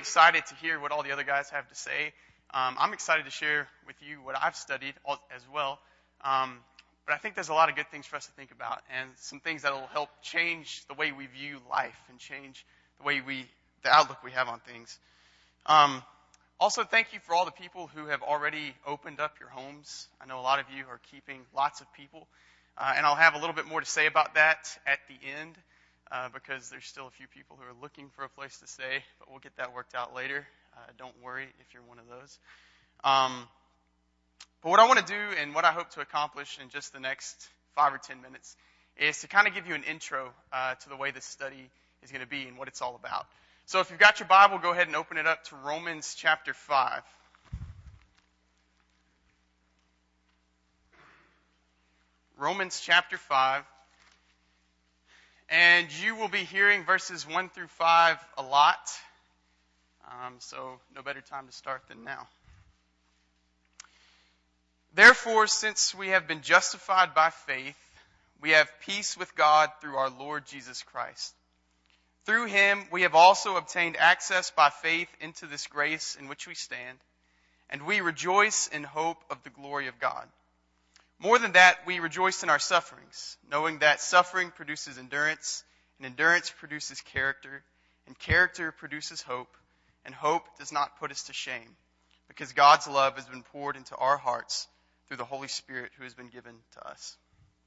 excited to hear what all the other guys have to say. I'm excited to share with you what I've studied as well. But I think there's a lot of good things for us to think about, and some things that will help change the way we view life and change the outlook we have on things. Also, thank you for all the people who have already opened up your homes. I know a lot of you are keeping lots of people, and I'll have a little bit more to say about that at the end, because there's still a few people who are looking for a place to stay, but we'll get that worked out later. Don't worry if you're one of those. But what I want to do and what I hope to accomplish in just the next 5 or 10 minutes is to kind of give you an intro to the way this study is going to be and what it's all about. So if you've got your Bible, go ahead and open it up to Romans chapter 5. Romans chapter 5. And you will be hearing verses 1 through 5 a lot. So no better time to start than now. Therefore, since we have been justified by faith, we have peace with God through our Lord Jesus Christ. Through him we have also obtained access by faith into this grace in which we stand, and we rejoice in hope of the glory of God. More than that, we rejoice in our sufferings, knowing that suffering produces endurance, and endurance produces character, and character produces hope, and hope does not put us to shame, because God's love has been poured into our hearts through the Holy Spirit who has been given to us.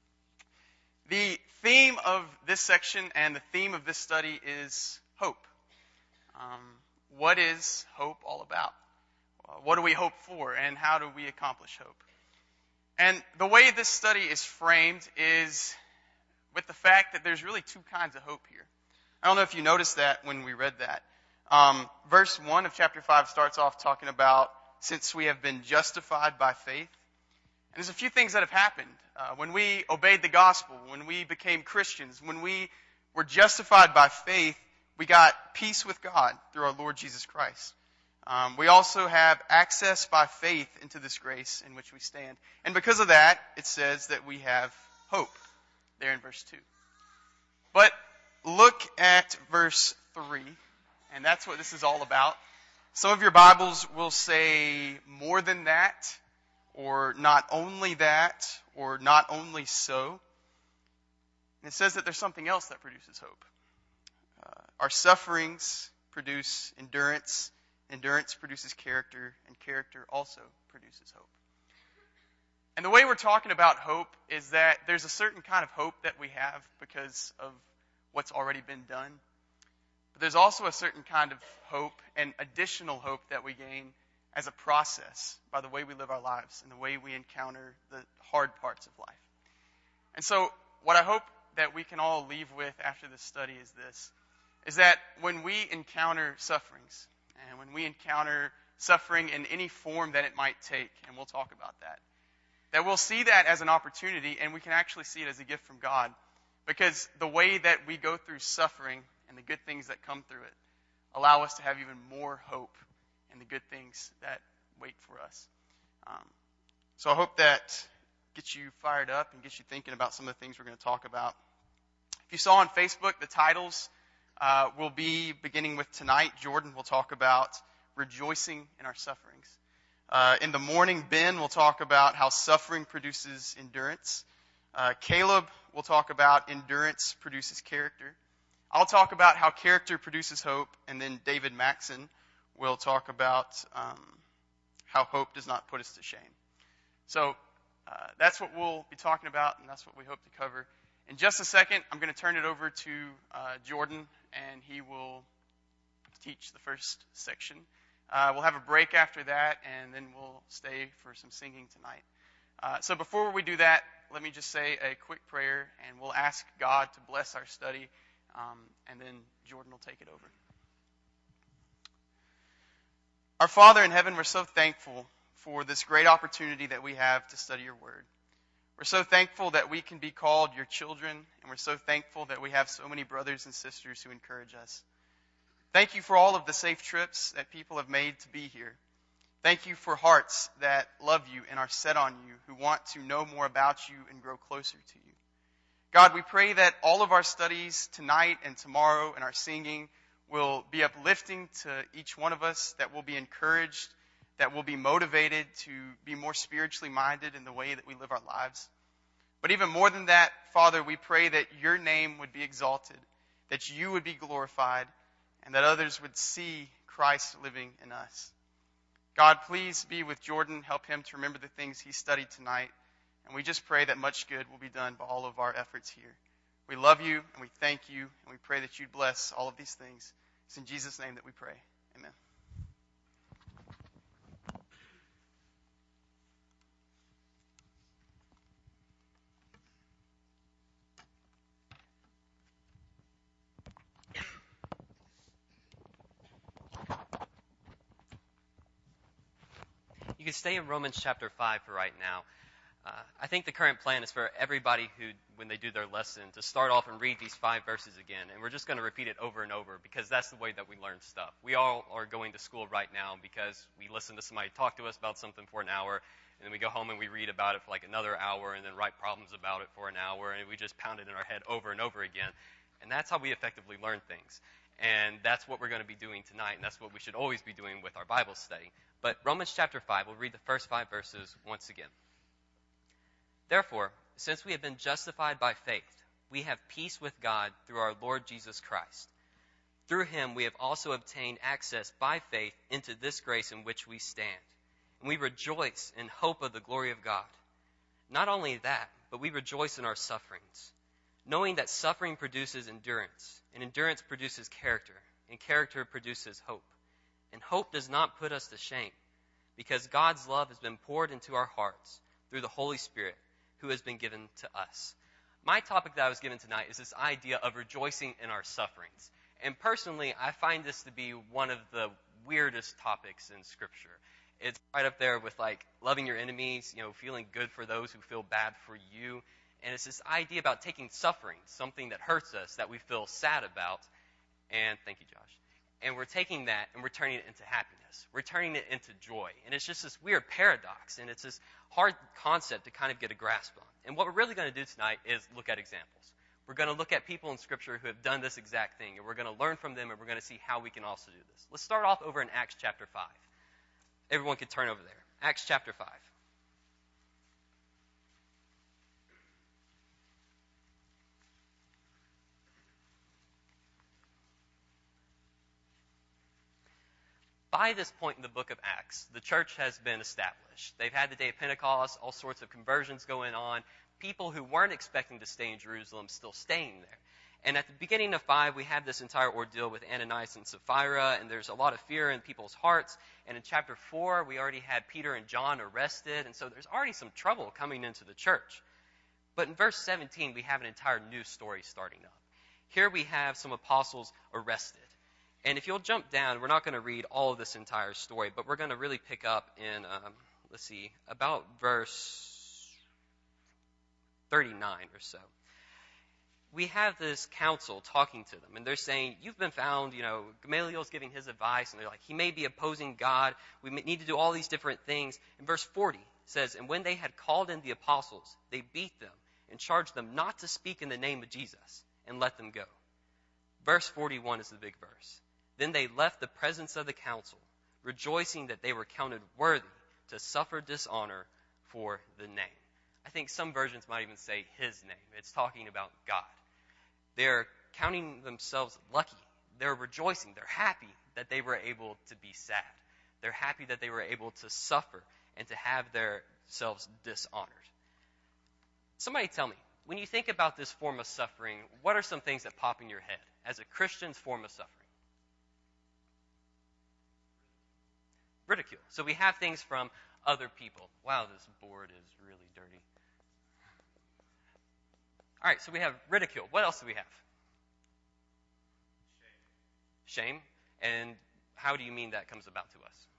The theme of this section and the theme of this study is hope. What is hope all about? What do we hope for, and how do we accomplish hope? And the way this study is framed is with the fact that there's really two kinds of hope here. I don't know if you noticed that when we read that. Verse 1 of chapter 5 starts off talking about since we have been justified by faith. And there's a few things that have happened. When we obeyed the gospel, when we became Christians, when we were justified by faith, we got peace with God through our Lord Jesus Christ. We also have access by faith into this grace in which we stand. And because of that, it says that we have hope there in verse 2. But look at verse 3, and that's what this is all about. Some of your Bibles will say more than that, or not only that, or not only so. And it says that there's something else that produces hope. Our sufferings produce endurance. Endurance produces character, and character also produces hope. And the way we're talking about hope is that there's a certain kind of hope that we have because of what's already been done. But there's also a certain kind of hope and additional hope that we gain as a process by the way we live our lives and the way we encounter the hard parts of life. And so what I hope that we can all leave with after this study is this, is that when we encounter sufferings, and when we encounter suffering in any form that it might take, and we'll talk about that, that we'll see that as an opportunity, and we can actually see it as a gift from God, because the way that we go through suffering and the good things that come through it allow us to have even more hope in the good things that wait for us. So I hope that gets you fired up and gets you thinking about some of the things we're going to talk about. If you saw on Facebook, the titles will be beginning with tonight. Jordan will talk about rejoicing in our sufferings. In the morning, Ben will talk about how suffering produces endurance. Caleb will talk about endurance produces character. I'll talk about how character produces hope, and then David Maxon will talk about how hope does not put us to shame. So that's what we'll be talking about, and that's what we hope to cover. In just a second, I'm going to turn it over to Jordan, and he will teach the first section. We'll have a break after that, and then we'll stay for some singing tonight. So before we do that, let me just say a quick prayer, and we'll ask God to bless our study, and then Jordan will take it over. Our Father in heaven, we're so thankful for this great opportunity that we have to study your word. We're so thankful that we can be called your children, and we're so thankful that we have so many brothers and sisters who encourage us. Thank you for all of the safe trips that people have made to be here. Thank you for hearts that love you and are set on you, who want to know more about you and grow closer to you. God, we pray that all of our studies tonight and tomorrow and our singing will be uplifting to each one of us, that we'll be encouraged, that we'll be motivated to be more spiritually minded in the way that we live our lives. But even more than that, Father, we pray that your name would be exalted, that you would be glorified, and that others would see Christ living in us. God, please be with Jordan. Help him to remember the things he studied tonight. And we just pray that much good will be done by all of our efforts here. We love you and we thank you, and we pray that you'd bless all of these things. It's in Jesus' name that we pray. Amen. You can stay in Romans chapter 5 for right now. I think the current plan is for everybody who, when they do their lesson, to start off and read these 5 verses again. And we're just going to repeat it over and over because that's the way that we learn stuff. We all are going to school right now because we listen to somebody talk to us about something for an hour, and then we go home and we read about it for like another hour, and then write problems about it for an hour, and we just pound it in our head over and over again. And that's how we effectively learn things. And that's what we're going to be doing tonight, and that's what we should always be doing with our Bible study. But Romans chapter 5, we'll read the first 5 verses once again. Therefore, since we have been justified by faith, we have peace with God through our Lord Jesus Christ. Through him we have also obtained access by faith into this grace in which we stand. And we rejoice in hope of the glory of God. Not only that, but we rejoice in our sufferings, knowing that suffering produces endurance, and endurance produces character, and character produces hope. And hope does not put us to shame, because God's love has been poured into our hearts through the Holy Spirit, who has been given to us. My topic that I was given tonight is this idea of rejoicing in our sufferings. And personally, I find this to be one of the weirdest topics in Scripture. It's right up there with like loving your enemies, feeling good for those who feel bad for you. And it's this idea about taking suffering, something that hurts us, that we feel sad about. And thank you, Josh. And we're taking that and we're turning it into happiness. We're turning it into joy. And it's just this weird paradox. And it's this hard concept to kind of get a grasp on. And what we're really going to do tonight is look at examples. We're going to look at people in Scripture who have done this exact thing. And we're going to learn from them, and we're going to see how we can also do this. Let's start off over in Acts chapter 5. Everyone can turn over there. Acts chapter 5. By this point in the book of Acts, the church has been established. They've had the day of Pentecost, all sorts of conversions going on, people who weren't expecting to stay in Jerusalem still staying there. And at the beginning of 5, we have this entire ordeal with Ananias and Sapphira, and there's a lot of fear in people's hearts. And in chapter 4, we already had Peter and John arrested, and so there's already some trouble coming into the church. But in verse 17, we have an entire new story starting up. Here we have some apostles arrested. And if you'll jump down, we're not going to read all of this entire story, but we're going to really pick up in, about verse 39 or so. We have this council talking to them, and they're saying, you've been found, Gamaliel's giving his advice, and they're like, he may be opposing God. We need to do all these different things. And verse 40 says, and when they had called in the apostles, they beat them and charged them not to speak in the name of Jesus, and let them go. Verse 41 is the big verse. Then they left the presence of the council, rejoicing that they were counted worthy to suffer dishonor for the name. I think some versions might even say his name. It's talking about God. They're counting themselves lucky. They're rejoicing. They're happy that they were able to be sad. They're happy that they were able to suffer and to have themselves dishonored. Somebody tell me, when you think about this form of suffering, what are some things that pop in your head as a Christian's form of suffering? Ridicule. So we have things from other people. Wow, this board is really dirty. All right, so we have ridicule. What else do we have? Shame. And how do you mean that comes about to us?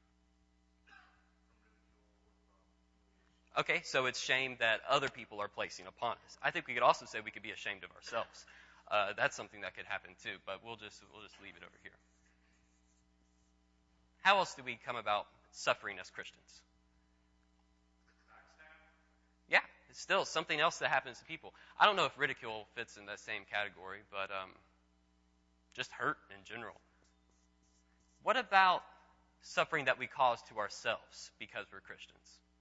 Okay, so it's shame that other people are placing upon us. I think we could also say we could be ashamed of ourselves. That's something that could happen too, but we'll just leave it over here. How else do we come about suffering as Christians? Yeah, it's still something else that happens to people. I don't know if ridicule fits in that same category, but just hurt in general. What about suffering that we cause to ourselves because we're Christians?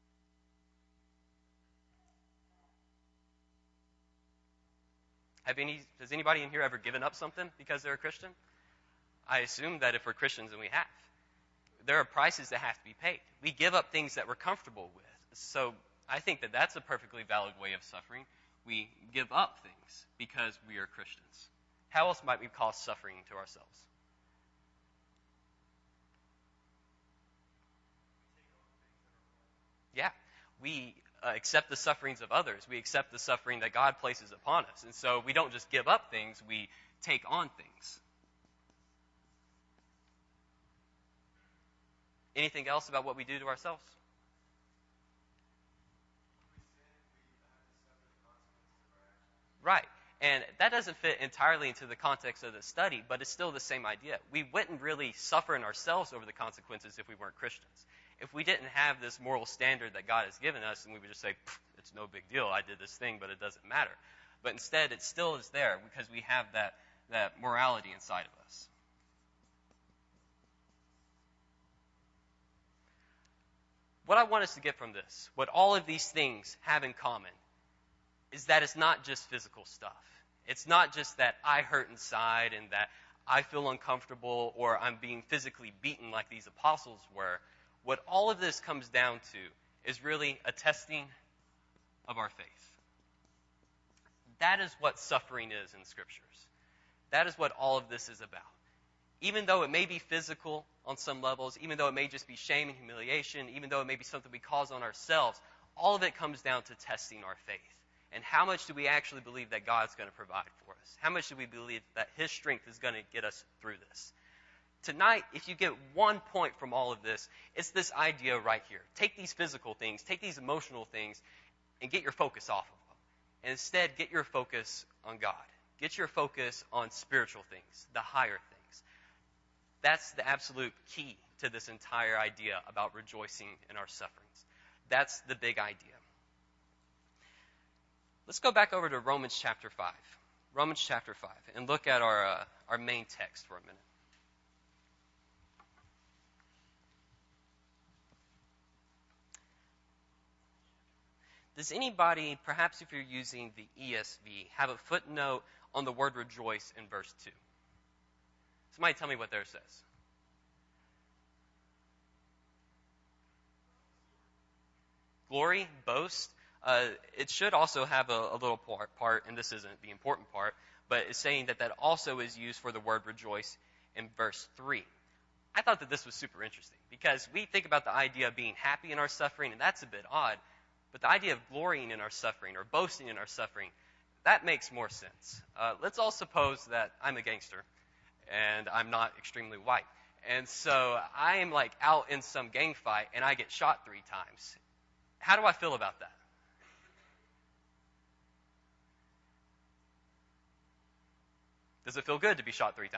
Has anybody in here ever given up something because they're a Christian? I assume that if we're Christians, and we have, there are prices that have to be paid. We give up things that we're comfortable with. So I think that that's a perfectly valid way of suffering. We give up things because we are Christians. How else might we cause suffering to ourselves? Yeah, we accept the sufferings of others. We accept the suffering that God places upon us. And so we don't just give up things, we take on things. Anything else about what we do to ourselves? Right. And that doesn't fit entirely into the context of the study, but it's still the same idea. We wouldn't really suffer in ourselves over the consequences if we weren't Christians. If we didn't have this moral standard that God has given us, and we would just say, it's no big deal, I did this thing, but it doesn't matter. But instead, it still is there because we have that morality inside of us. What I want us to get from this, what all of these things have in common, is that it's not just physical stuff. It's not just that I hurt inside and that I feel uncomfortable or I'm being physically beaten like these apostles were. What all of this comes down to is really a testing of our faith. That is what suffering is in Scriptures. That is what all of this is about. Even though it may be physical on some levels, even though it may just be shame and humiliation, even though it may be something we cause on ourselves, all of it comes down to testing our faith. And how much do we actually believe that God's going to provide for us? How much do we believe that His strength is going to get us through this? Tonight, if you get one point from all of this, it's this idea right here. Take these physical things, take these emotional things, and get your focus off of them. And instead, get your focus on God. Get your focus on spiritual things, the higher things. That's the absolute key to this entire idea about rejoicing in our sufferings. That's the big idea. Let's go back over to Romans chapter 5. Romans chapter 5, and look at our main text for a minute. Does anybody, perhaps if you're using the ESV, have a footnote on the word rejoice in verse 2? Somebody tell me what there says. Glory, boast. It should also have a little part, and this isn't the important part, but it's saying that also is used for the word rejoice in verse 3. I thought that this was super interesting because we think about the idea of being happy in our suffering, and that's a bit odd. But the idea of glorying in our suffering or boasting in our suffering, that makes more sense. Let's all suppose that I'm a gangster and I'm not extremely white. And so I am like out in some gang fight and I get shot 3 times. How do I feel about that? Does it feel good to be shot 3 times?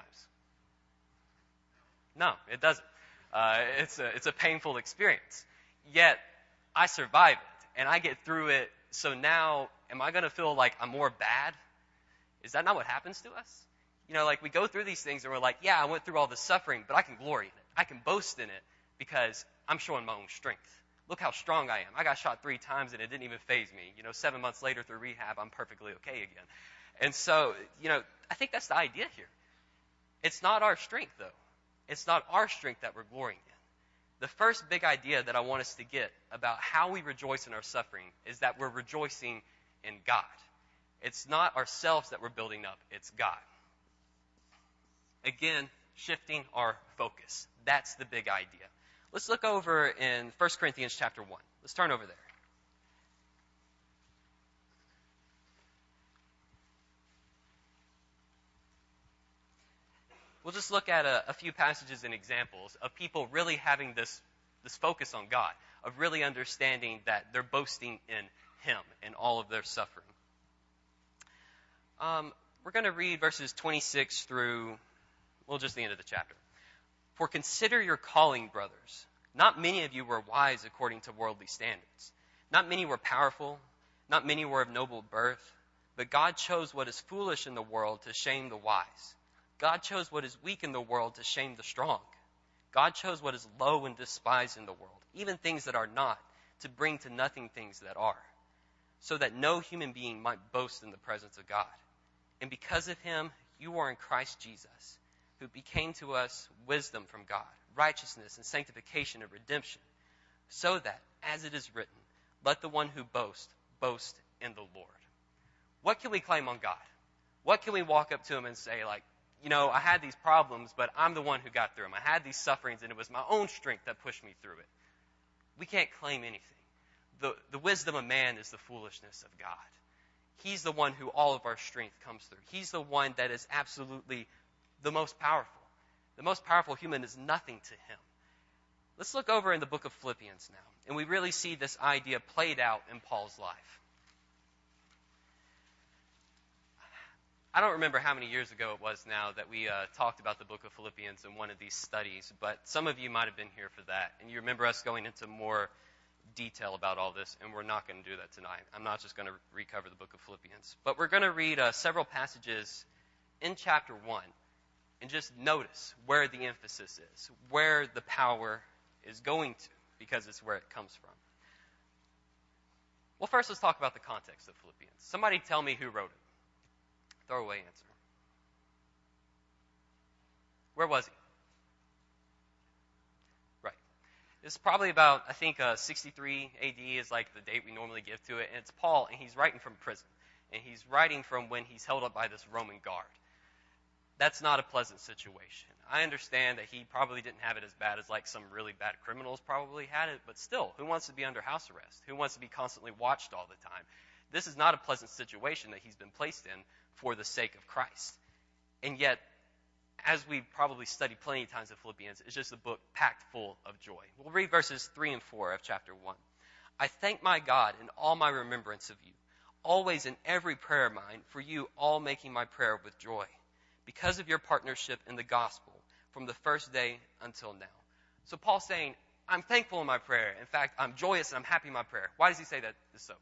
No, it doesn't. It's a painful experience. Yet I survive it. And I get through it, so now, am I going to feel like I'm more bad? Is that not what happens to us? You know, like we go through these things and we're like, yeah, I went through all this suffering, but I can glory in it. I can boast in it because I'm showing my own strength. Look how strong I am. I got shot 3 times and it didn't even faze me. 7 months later through rehab, I'm perfectly okay again. And so, I think that's the idea here. It's not our strength, though. It's not our strength that we're glorying in. The first big idea that I want us to get about how we rejoice in our suffering is that we're rejoicing in God. It's not ourselves that we're building up, it's God. Again, shifting our focus. That's the big idea. Let's look over in 1 Corinthians chapter 1. Let's turn over there. We'll just look at a few passages and examples of people really having this focus on God, of really understanding that they're boasting in Him in all of their suffering. We're going to read verses 26 through, just the end of the chapter. For consider your calling, brothers. Not many of you were wise according to worldly standards. Not many were powerful. Not many were of noble birth. But God chose what is foolish in the world to shame the wise. God chose what is weak in the world to shame the strong. God chose what is low and despised in the world, even things that are not, to bring to nothing things that are, so that no human being might boast in the presence of God. And because of him, you are in Christ Jesus, who became to us wisdom from God, righteousness and sanctification and redemption, so that, as it is written, let the one who boasts, boast in the Lord. What can we claim on God? What can we walk up to him and say, like, I had these problems, but I'm the one who got through them. I had these sufferings, and it was my own strength that pushed me through it. We can't claim anything. The wisdom of man is the foolishness of God. He's the one who all of our strength comes through. He's the one that is absolutely the most powerful. The most powerful human is nothing to him. Let's look over in the book of Philippians now, and we really see this idea played out in Paul's life. I don't remember how many years ago it was now that we talked about the book of Philippians in one of these studies, but some of you might have been here for that, and you remember us going into more detail about all this, and we're not going to do that tonight. I'm not just going to recover the book of Philippians, but we're going to read several passages in chapter 1 and just notice where the emphasis is, where the power is going to, because it's where it comes from. Well, first let's talk about the context of Philippians. Somebody tell me who wrote it. Throwaway answer. Where was he? Right. This is probably about, I think, 63 AD is like the date we normally give to it. And it's Paul, and he's writing from prison. And he's writing from when he's held up by this Roman guard. That's not a pleasant situation. I understand that he probably didn't have it as bad as like some really bad criminals probably had it, but still, who wants to be under house arrest? Who wants to be constantly watched all the time? This is not a pleasant situation that he's been placed in for the sake of Christ. And yet, as we probably studied plenty of times in Philippians, it's just a book packed full of joy. We'll read verses 3 and 4 of chapter 1. I thank my God in all my remembrance of you, always in every prayer of mine, for you all making my prayer with joy, because of your partnership in the gospel from the first day until now. So Paul's saying, I'm thankful in my prayer. In fact, I'm joyous and I'm happy in my prayer. Why does he say that is so?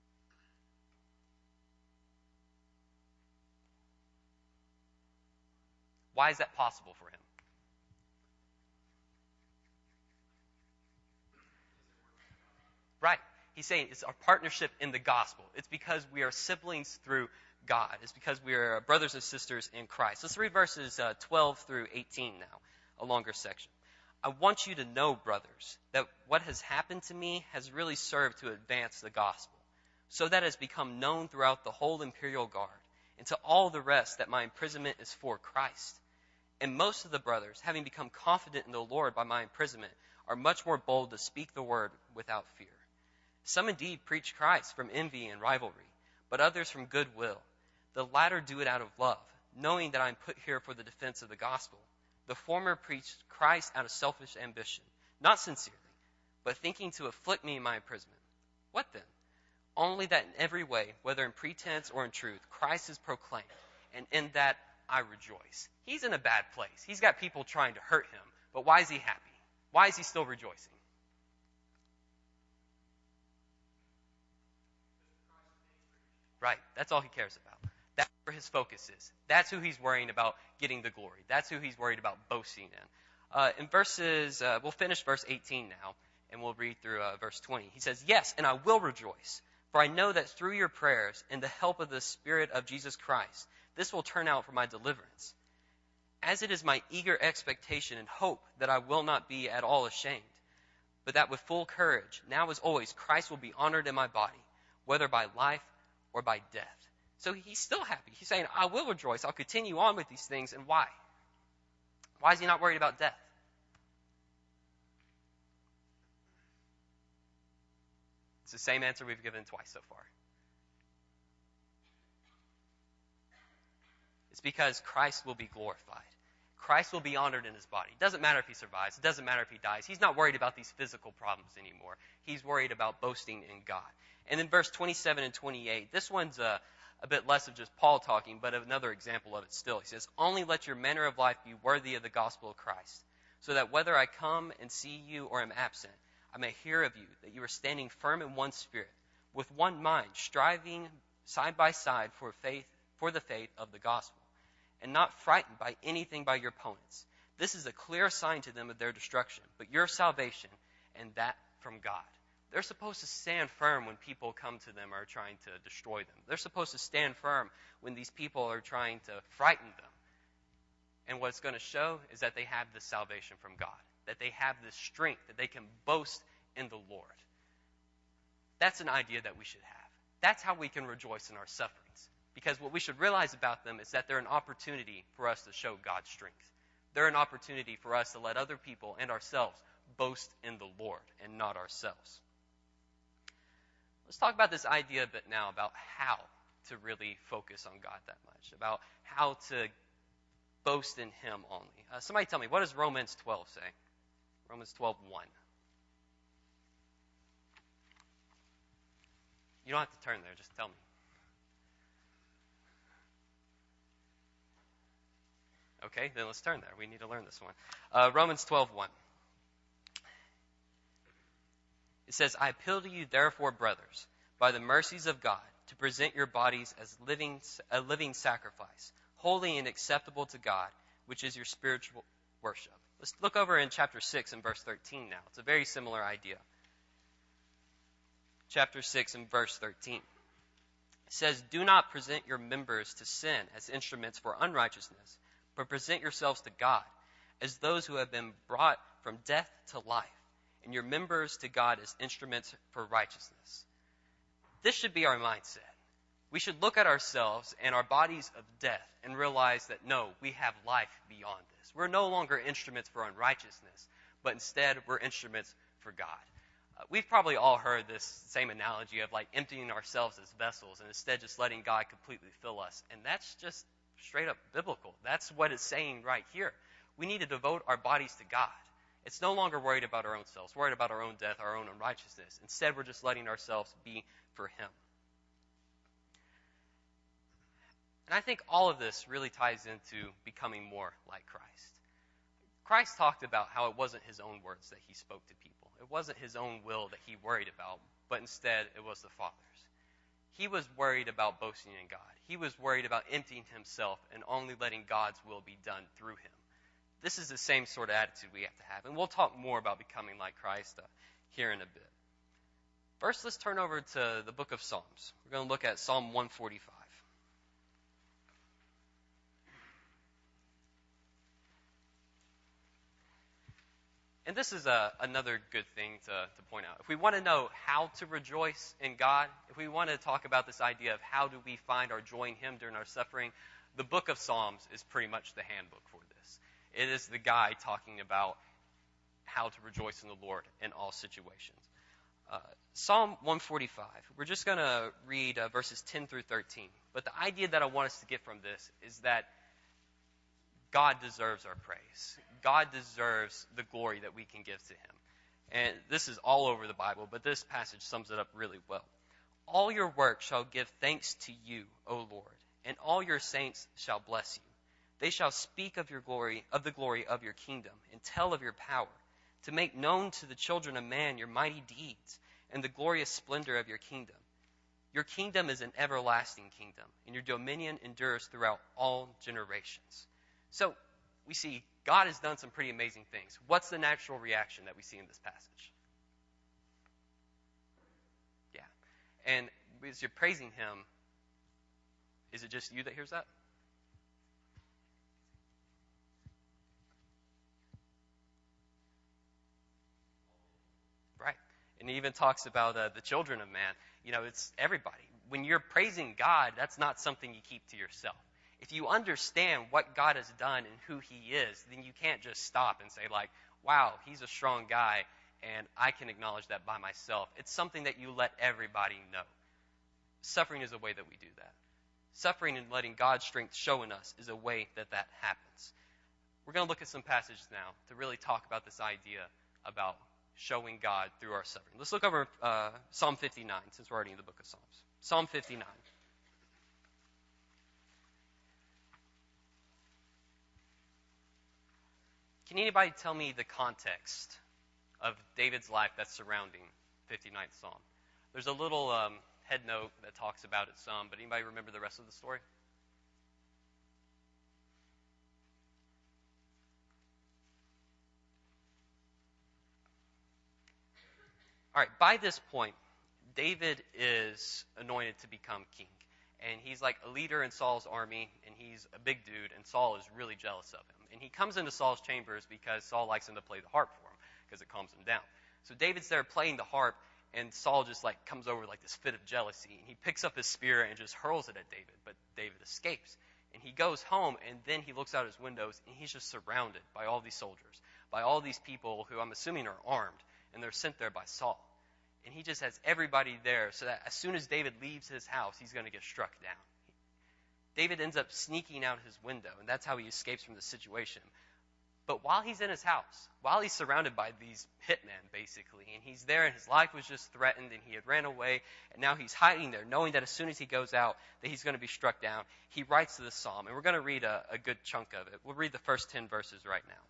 Why is that possible for him? Right. He's saying it's our partnership in the gospel. It's because we are siblings through God. It's because we are brothers and sisters in Christ. Let's read verses 12 through 18 now, a longer section. I want you to know, brothers, that what has happened to me has really served to advance the gospel, so that it has become known throughout the whole imperial guard, and to all the rest that my imprisonment is for Christ. And most of the brothers, having become confident in the Lord by my imprisonment, are much more bold to speak the word without fear. Some indeed preach Christ from envy and rivalry, but others from good will. The latter do it out of love, knowing that I am put here for the defense of the gospel. The former preached Christ out of selfish ambition, not sincerely, but thinking to afflict me in my imprisonment. What then? Only that in every way, whether in pretense or in truth, Christ is proclaimed, and in that I rejoice. He's in a bad place. He's got people trying to hurt him, but why is he happy? Why is he still rejoicing? Right, that's all he cares about. That's where his focus is. That's who he's worrying about getting the glory. That's who he's worried about boasting in. We'll finish verse 18 now, and we'll read through verse 20. He says, yes, and I will rejoice, for I know that through your prayers and the help of the Spirit of Jesus Christ, this will turn out for my deliverance. As it is my eager expectation and hope that I will not be at all ashamed, but that with full courage, now as always, Christ will be honored in my body, whether by life or by death. So he's still happy. He's saying, I will rejoice. I'll continue on with these things. And why? Why is he not worried about death? It's the same answer we've given twice so far. It's because Christ will be glorified. Christ will be honored in his body. It doesn't matter if he survives. It doesn't matter if he dies. He's not worried about these physical problems anymore. He's worried about boasting in God. And then verse 27 and 28, this one's a bit less of just Paul talking, but another example of it still. He says, only let your manner of life be worthy of the gospel of Christ, so that whether I come and see you or am absent, I may hear of you, that you are standing firm in one spirit, with one mind, striving side by side for the faith of the gospel, and not frightened by anything by your opponents. This is a clear sign to them of their destruction, but your salvation, and that from God. They're supposed to stand firm when people come to them or are trying to destroy them. They're supposed to stand firm when these people are trying to frighten them. And what it's going to show is that they have this salvation from God, that they have this strength, that they can boast in the Lord. That's an idea that we should have. That's how we can rejoice in our sufferings. Because what we should realize about them is that they're an opportunity for us to show God's strength. They're an opportunity for us to let other people and ourselves boast in the Lord and not ourselves. Let's talk about this idea a bit now about how to really focus on God that much, about how to boast in Him only. Somebody tell me, what does Romans 12 say? Romans 12:1. You don't have to turn there, just tell me. Okay, then let's turn there. We need to learn this one. Romans 12:1. It says, I appeal to you, therefore, brothers, by the mercies of God, to present your bodies as a living sacrifice, holy and acceptable to God, which is your spiritual worship. Let's look over in chapter 6 and verse 13 now. It's a very similar idea. Chapter 6 and verse 13. It says, do not present your members to sin as instruments for unrighteousness, but present yourselves to God as those who have been brought from death to life, and your members to God as instruments for righteousness. This should be our mindset. We should look at ourselves and our bodies of death and realize that, no, we have life beyond this. We're no longer instruments for unrighteousness, but instead we're instruments for God. We've probably all heard this same analogy of like emptying ourselves as vessels and instead just letting God completely fill us. And that's just straight up biblical. That's what it's saying right here. We need to devote our bodies to God. It's no longer worried about our own selves, worried about our own death, our own unrighteousness. Instead, we're just letting ourselves be for Him. And I think all of this really ties into becoming more like Christ. Christ talked about how it wasn't His own words that He spoke to people. It wasn't His own will that He worried about, but instead it was the Father's. He was worried about boasting in God. He was worried about emptying Himself and only letting God's will be done through Him. This is the same sort of attitude we have to have. And we'll talk more about becoming like Christ here in a bit. First, let's turn over to the book of Psalms. We're going to look at Psalm 145. And this is another good thing to point out. If we want to know how to rejoice in God, if we want to talk about this idea of how do we find our joy in Him during our suffering, the book of Psalms is pretty much the handbook for this. It is the guide talking about how to rejoice in the Lord in all situations. Psalm 145, we're just going to read verses 10 through 13. But the idea that I want us to get from this is that God deserves our praise. God deserves the glory that we can give to Him. And this is all over the Bible, but this passage sums it up really well. All your work shall give thanks to you, O Lord, and all your saints shall bless you. They shall speak of your glory, of the glory of your kingdom, and tell of your power, to make known to the children of man your mighty deeds, and the glorious splendor of your kingdom. Your kingdom is an everlasting kingdom, and your dominion endures throughout all generations. So, we see God has done some pretty amazing things. What's the natural reaction that we see in this passage? Yeah. And as you're praising Him, is it just you that hears that? Right. And He even talks about the children of man. You know, it's everybody. When you're praising God, that's not something you keep to yourself. If you understand what God has done and who He is, then you can't just stop and say like, wow, He's a strong guy, and I can acknowledge that by myself. It's something that you let everybody know. Suffering is a way that we do that. Suffering and letting God's strength show in us is a way that that happens. We're going to look at some passages now to really talk about this idea about showing God through our suffering. Let's look over Psalm 59, since we're already in the book of Psalms. Psalm 59. Can anybody tell me the context of David's life that's surrounding 59th Psalm? There's a little head note that talks about it some, but anybody remember the rest of the story? All right, by this point, David is anointed to become king. And he's like a leader in Saul's army, and he's a big dude, and Saul is really jealous of him. And he comes into Saul's chambers because Saul likes him to play the harp for him, because it calms him down. So David's there playing the harp, and Saul just like comes over like this fit of jealousy, and he picks up his spear and just hurls it at David, but David escapes. And he goes home, and then he looks out his windows, and he's just surrounded by all these soldiers, by all these people who I'm assuming are armed, and they're sent there by Saul. And he just has everybody there so that as soon as David leaves his house, he's going to get struck down. David ends up sneaking out his window, and that's how he escapes from the situation. But while he's in his house, while he's surrounded by these hitmen, basically, and he's there and his life was just threatened and he had ran away, and now he's hiding there, knowing that as soon as he goes out, that he's going to be struck down, he writes this psalm, and we're going to read a good chunk of it. We'll read the first 10 verses right now.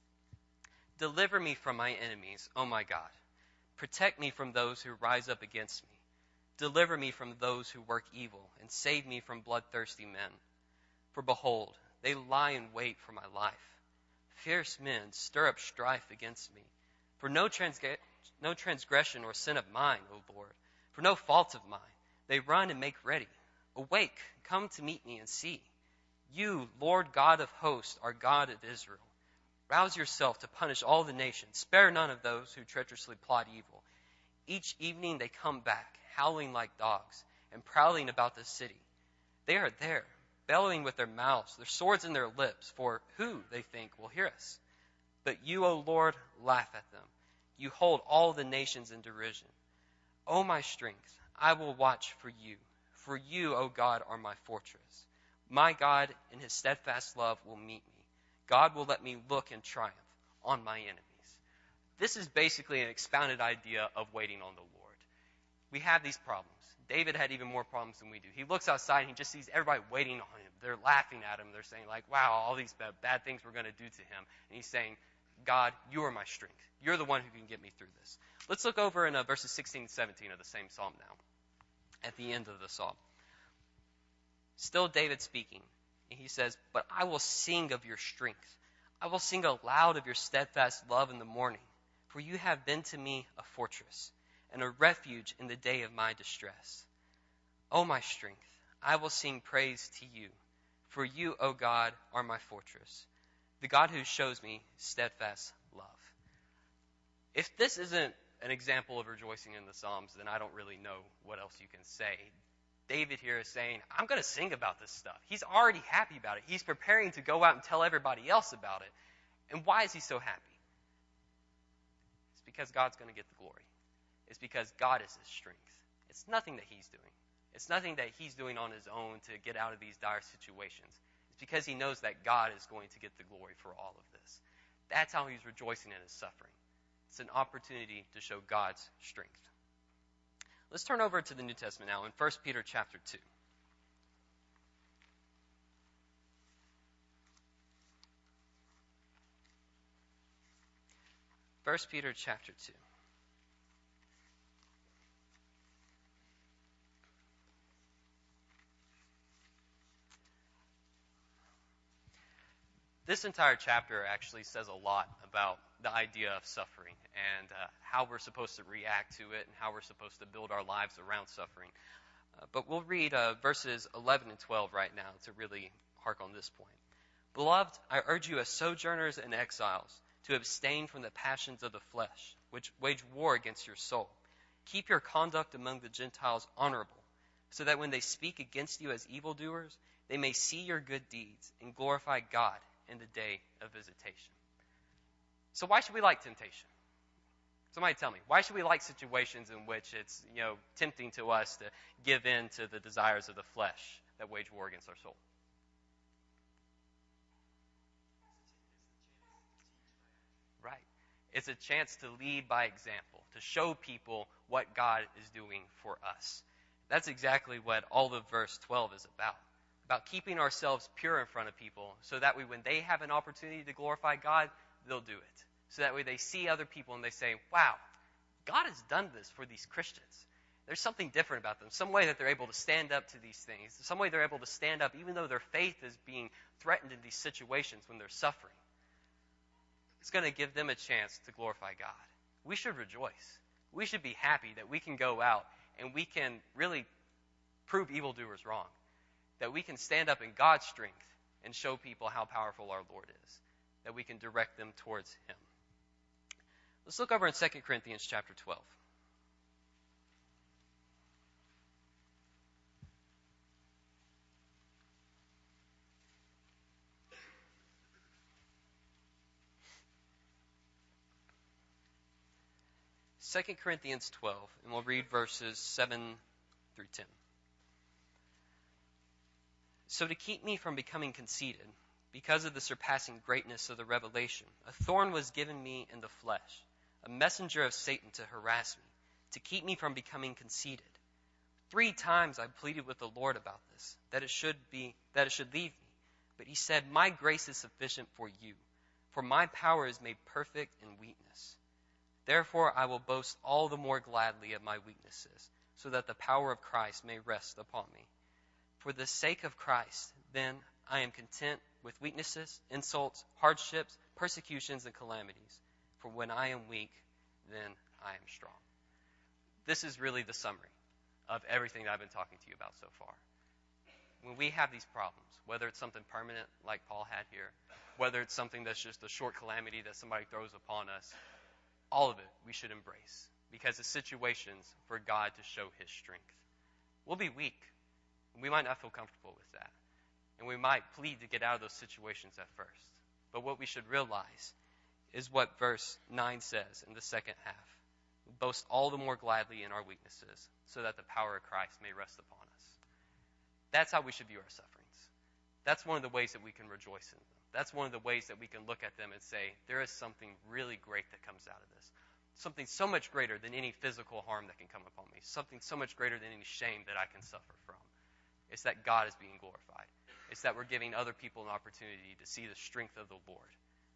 Deliver me from my enemies, O my God. Protect me from those who rise up against me. Deliver me from those who work evil, and save me from bloodthirsty men. For behold, they lie in wait for my life. Fierce men stir up strife against me. For no transgression or sin of mine, O Lord, for no fault of mine. They run and make ready. Awake, come to meet me and see. You, Lord God of hosts, are God of Israel. Rouse yourself to punish all the nations. Spare none of those who treacherously plot evil. Each evening they come back, howling like dogs, and prowling about the city. They are there, bellowing with their mouths, their swords in their lips, for who, they think, will hear us? But you, O Lord, laugh at them. You hold all the nations in derision. O my strength, I will watch for you. For you, O God, are my fortress. My God, in his steadfast love, will meet me. God will let me look in triumph on my enemies. This is basically an expounded idea of waiting on the Lord. We have these problems. David had even more problems than we do. He looks outside and he just sees everybody waiting on him. They're laughing at him. They're saying like, wow, all these bad things we're going to do to him. And he's saying, God, you are my strength. You're the one who can get me through this. Let's look over in verses 16 and 17 of the same psalm now, at the end of the psalm. Still David speaking. And he says, but I will sing of your strength. I will sing aloud of your steadfast love in the morning. For you have been to me a fortress and a refuge in the day of my distress. O my strength, I will sing praise to you. For you, O God, are my fortress, the God who shows me steadfast love. If this isn't an example of rejoicing in the Psalms, then I don't really know what else you can say. David here is saying, I'm going to sing about this stuff. He's already happy about it. He's preparing to go out and tell everybody else about it. And why is he so happy? It's because God's going to get the glory. It's because God is his strength. It's nothing that he's doing. It's nothing that he's doing on his own to get out of these dire situations. It's because he knows that God is going to get the glory for all of this. That's how he's rejoicing in his suffering. It's an opportunity to show God's strength. Let's turn over to the New Testament now in 1 Peter chapter 2. 1 Peter chapter 2. This entire chapter actually says a lot about the idea of suffering and how we're supposed to react to it and how we're supposed to build our lives around suffering. But we'll read verses 11 and 12 right now to really hark on this point. Beloved, I urge you as sojourners and exiles to abstain from the passions of the flesh, which wage war against your soul. Keep your conduct among the Gentiles honorable, so that when they speak against you as evildoers, they may see your good deeds and glorify God in the day of visitation. So why should we like temptation? Somebody tell me, why should we like situations in which it's, tempting to us to give in to the desires of the flesh that wage war against our soul? Right. It's a chance to lead by example, to show people what God is doing for us. That's exactly what all of verse 12 is about keeping ourselves pure in front of people so that way when they have an opportunity to glorify God, they'll do it. So that way they see other people and they say, wow, God has done this for these Christians. There's something different about them, some way that they're able to stand up to these things, some way they're able to stand up even though their faith is being threatened in these situations when they're suffering. It's going to give them a chance to glorify God. We should rejoice. We should be happy that we can go out and we can really prove evildoers wrong. That we can stand up in God's strength and show people how powerful our Lord is. That we can direct them towards Him. Let's look over in 2 Corinthians chapter 12. Second Corinthians 12, and we'll read verses 7 through 10. So to keep me from becoming conceited, because of the surpassing greatness of the revelation, a thorn was given me in the flesh, a messenger of Satan to harass me, to keep me from becoming conceited. 3 times I pleaded with the Lord about this, that it should leave me. But He said, my grace is sufficient for you, for my power is made perfect in weakness. Therefore I will boast all the more gladly of my weaknesses, so that the power of Christ may rest upon me. For the sake of Christ, then, I am content with weaknesses, insults, hardships, persecutions, and calamities. For when I am weak, then I am strong. This is really the summary of everything that I've been talking to you about so far. When we have these problems, whether it's something permanent like Paul had here, whether it's something that's just a short calamity that somebody throws upon us, all of it we should embrace, because it's situations for God to show His strength. We'll be weak. We might not feel comfortable with that. And we might plead to get out of those situations at first. But what we should realize is what verse 9 says in the second half. Boast all the more gladly in our weaknesses, so that the power of Christ may rest upon us. That's how we should view our sufferings. That's one of the ways that we can rejoice in them. That's one of the ways that we can look at them and say, there is something really great that comes out of this. Something so much greater than any physical harm that can come upon me. Something so much greater than any shame that I can suffer from. It's that God is being glorified. It's that we're giving other people an opportunity to see the strength of the Lord.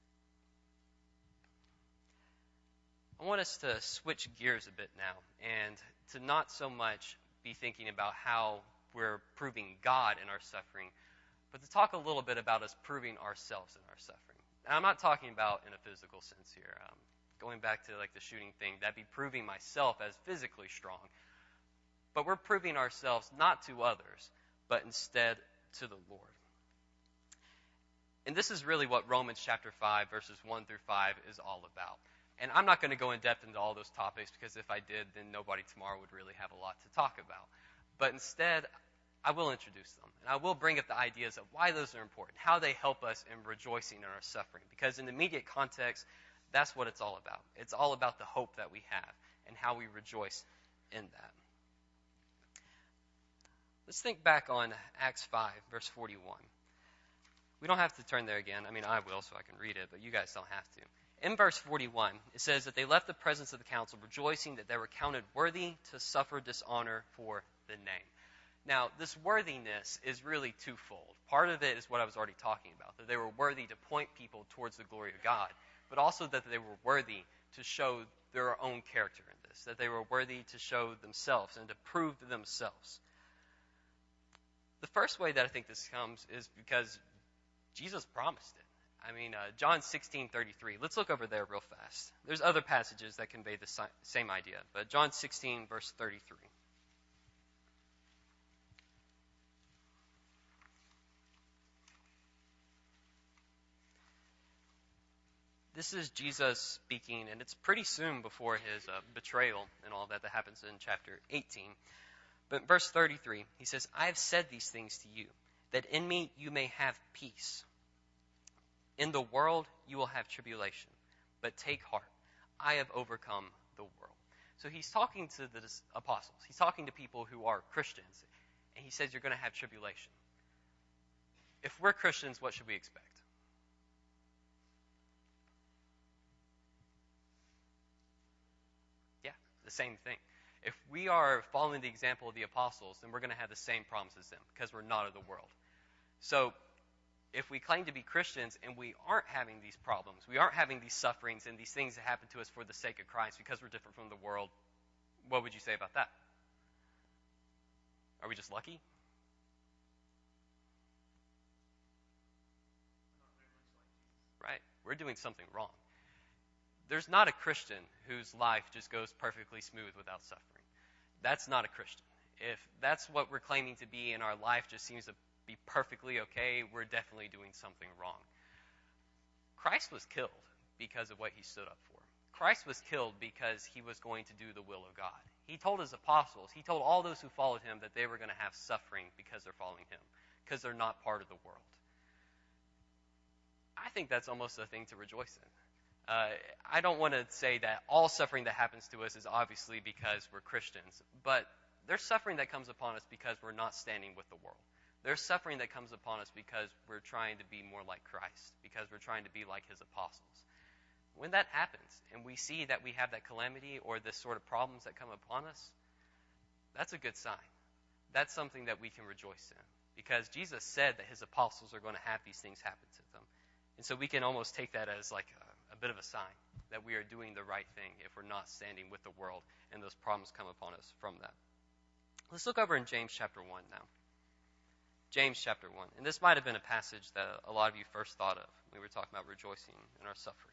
I want us to switch gears a bit now and to not so much be thinking about how we're proving God in our suffering, but to talk a little bit about us proving ourselves in our suffering. And I'm not talking about in a physical sense here. Going back to like the shooting thing, that'd be proving myself as physically strong. But we're proving ourselves not to others, but instead to the Lord. And this is really what Romans chapter 5, verses 1 through 5 is all about. And I'm not going to go in depth into all those topics, because if I did, then nobody tomorrow would really have a lot to talk about. But instead, I will introduce them. And I will bring up the ideas of why those are important, how they help us in rejoicing in our suffering. Because in the immediate context, that's what it's all about. It's all about the hope that we have and how we rejoice in that. Let's think back on Acts 5, verse 41. We don't have to turn there again. I mean, I will so I can read it, but you guys don't have to. In verse 41, it says that they left the presence of the council, rejoicing that they were counted worthy to suffer dishonor for the name. Now, this worthiness is really twofold. Part of it is what I was already talking about, that they were worthy to point people towards the glory of God, but also that they were worthy to show their own character in this, that they were worthy to show themselves and to prove to themselves. The first way that I think this comes is because Jesus promised it. I mean, John 16:33. Let's look over there real fast. There's other passages that convey the same idea, but John 16, verse 33. This is Jesus speaking, and it's pretty soon before his betrayal and all that happens in chapter 18. But in verse 33, he says, I have said these things to you, that in me you may have peace. In the world you will have tribulation, but take heart. I have overcome the world. So he's talking to the apostles. He's talking to people who are Christians. And he says you're going to have tribulation. If we're Christians, what should we expect? Yeah, the same thing. If we are following the example of the apostles, then we're going to have the same problems as them, because we're not of the world. So if we claim to be Christians and we aren't having these problems, we aren't having these sufferings and these things that happen to us for the sake of Christ because we're different from the world, what would you say about that? Are we just lucky? Right? We're doing something wrong. There's not a Christian whose life just goes perfectly smooth without suffering. That's not a Christian. If that's what we're claiming to be and our life just seems to be perfectly okay, we're definitely doing something wrong. Christ was killed because of what he stood up for. Christ was killed because he was going to do the will of God. He told his apostles, he told all those who followed him that they were going to have suffering because they're following him, because they're not part of the world. I think that's almost a thing to rejoice in. I don't want to say that all suffering that happens to us is obviously because we're Christians, but there's suffering that comes upon us because we're not standing with the world. There's suffering that comes upon us because we're trying to be more like Christ, because we're trying to be like his apostles. When that happens, and we see that we have that calamity or this sort of problems that come upon us, that's a good sign. That's something that we can rejoice in, because Jesus said that his apostles are going to have these things happen to them. And so we can almost take that as like a bit of a sign that we are doing the right thing if we're not standing with the world and those problems come upon us from that. Let's look over in James chapter 1 now. James chapter 1. And this might have been a passage that a lot of you first thought of when we were talking about rejoicing in our suffering.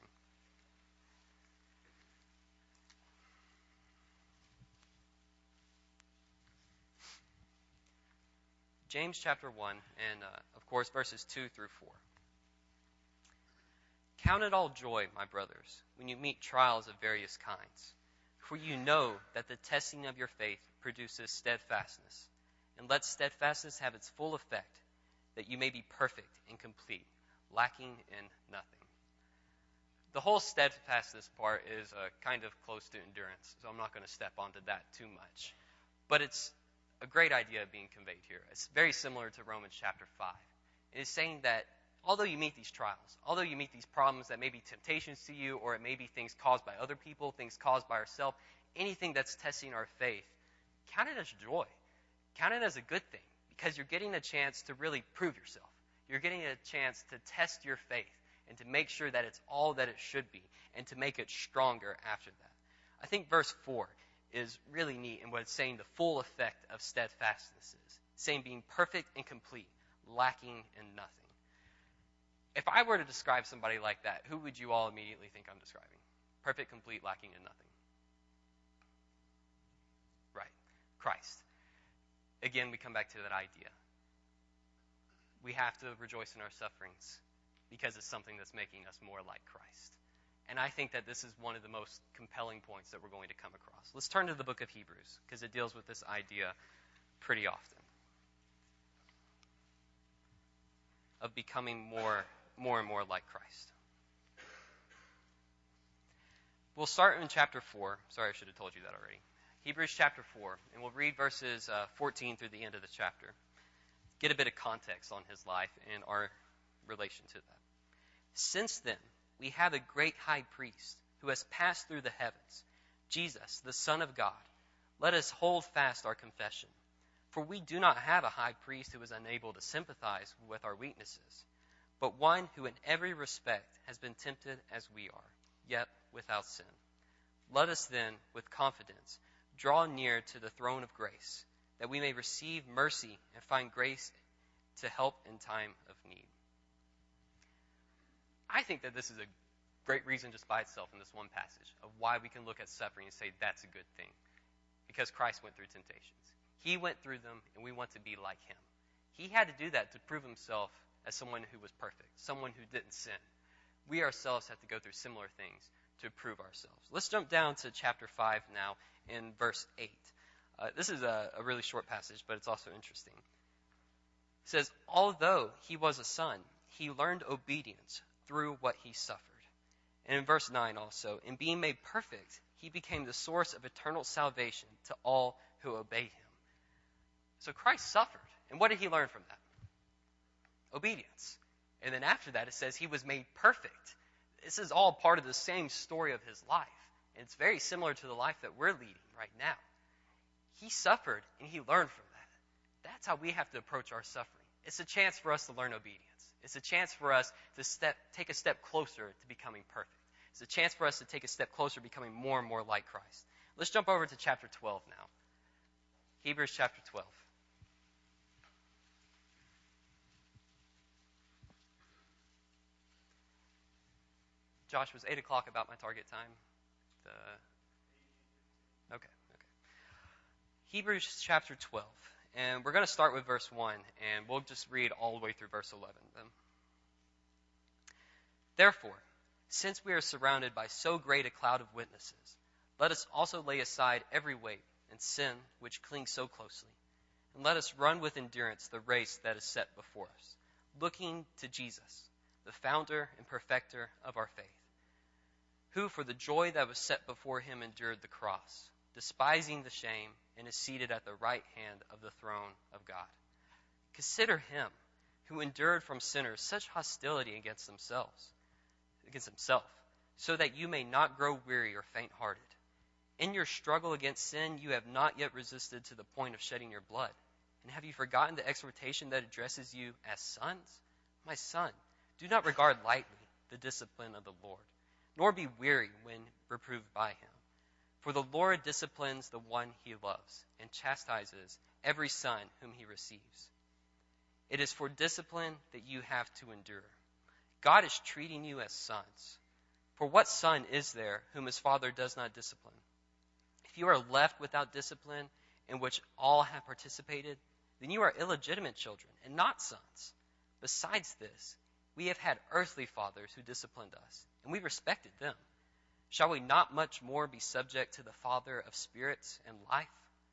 James chapter 1, and of course verses 2 through 4. Count it all joy, my brothers, when you meet trials of various kinds. For you know that the testing of your faith produces steadfastness. And let steadfastness have its full effect, that you may be perfect and complete, lacking in nothing. The whole steadfastness part is kind of close to endurance, so I'm not going to step onto that too much. But it's a great idea being conveyed here. It's very similar to Romans chapter 5. It is saying that although you meet these trials, although you meet these problems that may be temptations to you, or it may be things caused by other people, things caused by ourselves, anything that's testing our faith, count it as joy. Count it as a good thing, because you're getting a chance to really prove yourself. You're getting a chance to test your faith and to make sure that it's all that it should be and to make it stronger after that. I think verse 4 is really neat in what it's saying the full effect of steadfastness is. Saying being perfect and complete, lacking in nothing. If I were to describe somebody like that, who would you all immediately think I'm describing? Perfect, complete, lacking in nothing. Right. Christ. Again, we come back to that idea. We have to rejoice in our sufferings because it's something that's making us more like Christ. And I think that this is one of the most compelling points that we're going to come across. Let's turn to the book of Hebrews, because it deals with this idea pretty often of becoming more and more like Christ. We'll start in chapter 4. Sorry, I should have told you that already. Hebrews chapter 4, and we'll read verses 14 through the end of the chapter. Get a bit of context on his life and our relation to that. Since then, we have a great high priest who has passed through the heavens, Jesus, the Son of God. Let us hold fast our confession. For we do not have a high priest who is unable to sympathize with our weaknesses, but one who in every respect has been tempted as we are, yet without sin. Let us then, with confidence, draw near to the throne of grace, that we may receive mercy and find grace to help in time of need. I think that this is a great reason just by itself in this one passage of why we can look at suffering and say that's a good thing. Because Christ went through temptations. He went through them, and we want to be like him. He had to do that to prove himself as someone who was perfect, someone who didn't sin. We ourselves have to go through similar things to prove ourselves. Let's jump down to chapter 5 now in verse 8. This is a really short passage, but it's also interesting. It says, although he was a son, he learned obedience through what he suffered. And in verse 9 also, in being made perfect, he became the source of eternal salvation to all who obey him. So Christ suffered. And what did he learn from that? Obedience. And then after that, it says he was made perfect. This is all part of the same story of his life. And it's very similar to the life that we're leading right now. He suffered, and he learned from that. That's how we have to approach our suffering. It's a chance for us to learn obedience. It's a chance for us to take a step closer to becoming perfect. It's a chance for us to take a step closer to becoming more and more like Christ. Let's jump over to chapter 12 now. Hebrews chapter 12. Josh, was 8 o'clock about my target time? Okay. Hebrews chapter 12. And we're going to start with verse 1, and we'll just read all the way through verse 11 then. Therefore, since we are surrounded by so great a cloud of witnesses, let us also lay aside every weight and sin which clings so closely, and let us run with endurance the race that is set before us, looking to Jesus, the founder and perfecter of our faith, who for the joy that was set before him endured the cross, despising the shame, and is seated at the right hand of the throne of God. Consider him who endured from sinners such hostility against himself, so that you may not grow weary or faint-hearted. In your struggle against sin, you have not yet resisted to the point of shedding your blood. And have you forgotten the exhortation that addresses you as sons? My son, do not regard lightly the discipline of the Lord, nor be weary when reproved by him. For the Lord disciplines the one he loves, and chastises every son whom he receives. It is for discipline that you have to endure. God is treating you as sons. For what son is there whom his father does not discipline? If you are left without discipline, in which all have participated, then you are illegitimate children and not sons. Besides this, we have had earthly fathers who disciplined us, and we respected them. Shall we not much more be subject to the Father of spirits and life?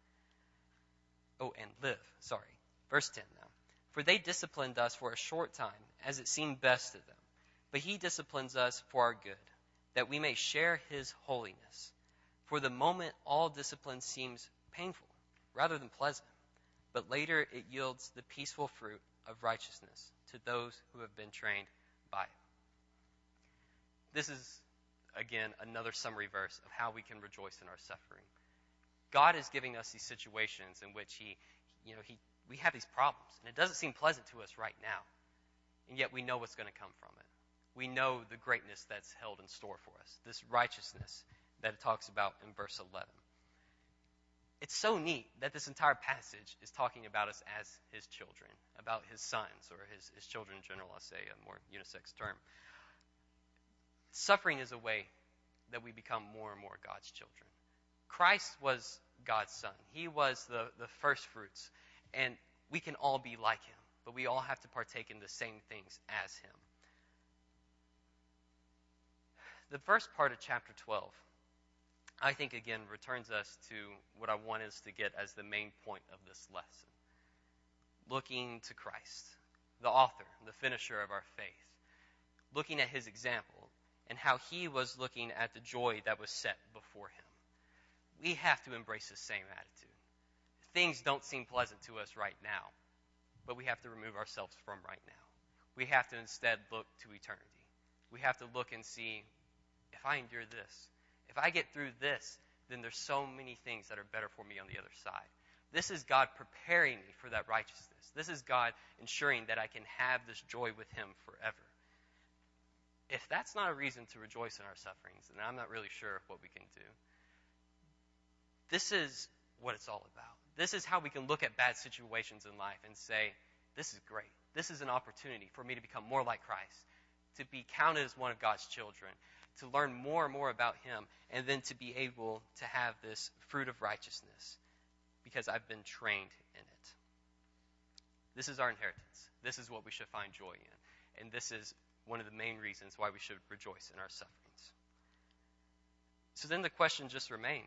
Verse 10 now. For they disciplined us for a short time, as it seemed best to them. But he disciplines us for our good, that we may share his holiness. For the moment, all discipline seems painful, rather than pleasant. But later it yields the peaceful fruit of righteousness to those who have been trained by it. This is, again, another summary verse of how we can rejoice in our suffering. God is giving us these situations in which we have these problems, and it doesn't seem pleasant to us right now, and yet we know what's going to come from it. We know the greatness that's held in store for us, this righteousness that it talks about in verse 11. It's so neat that this entire passage is talking about us as his children, about his sons, or his children in general, I'll say a more unisex term. Suffering is a way that we become more and more God's children. Christ was God's son. He was the first fruits. And we can all be like him, but we all have to partake in the same things as him. The first part of chapter 12, I think, again, returns us to what I want us to get as the main point of this lesson. Looking to Christ, the author, the finisher of our faith. Looking at his example and how he was looking at the joy that was set before him. We have to embrace the same attitude. Things don't seem pleasant to us right now, but we have to remove ourselves from right now. We have to instead look to eternity. We have to look and see, if I endure this, if I get through this, then there's so many things that are better for me on the other side. This is God preparing me for that righteousness. This is God ensuring that I can have this joy with him forever. If that's not a reason to rejoice in our sufferings, then I'm not really sure what we can do. This is what it's all about. This is how we can look at bad situations in life and say, this is great. This is an opportunity for me to become more like Christ, to be counted as one of God's children, to learn more and more about him, and then to be able to have this fruit of righteousness because I've been trained in it. This is our inheritance. This is what we should find joy in. And this is one of the main reasons why we should rejoice in our sufferings. So then the question just remains,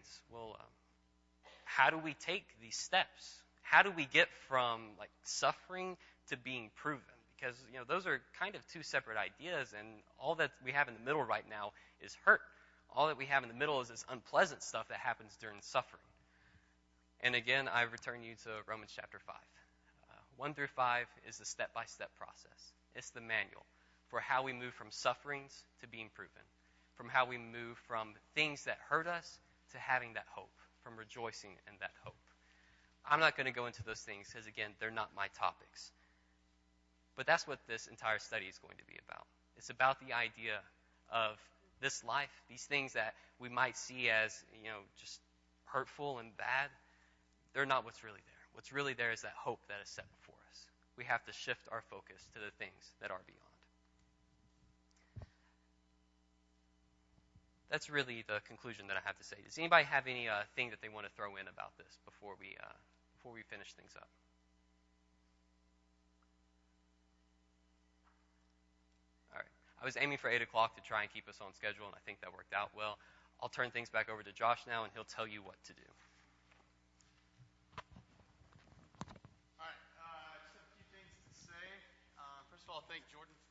how do we take these steps? How do we get from suffering to being proven? Because those are kind of two separate ideas, and all that we have in the middle right now is hurt. All that we have in the middle is this unpleasant stuff that happens during suffering. And again, I return you to Romans chapter 5. 1 through 5 is the step-by-step process. It's the manual for how we move from sufferings to being proven, from how we move from things that hurt us to having that hope, from rejoicing in that hope. I'm not going to go into those things because, again, they're not my topics. But that's what this entire study is going to be about. It's about the idea of this life, these things that we might see as, just hurtful and bad. They're not what's really there. What's really there is that hope that is set before us. We have to shift our focus to the things that are beyond. that's really the conclusion that I have to say. Does anybody have any thing that they want to throw in about this before we finish things up? All right. I was aiming for 8 o'clock to try and keep us on schedule, and I think that worked out well. I'll turn things back over to Josh now, and he'll tell you what to do. All right. Just a few things to say. First of all, thank Jordan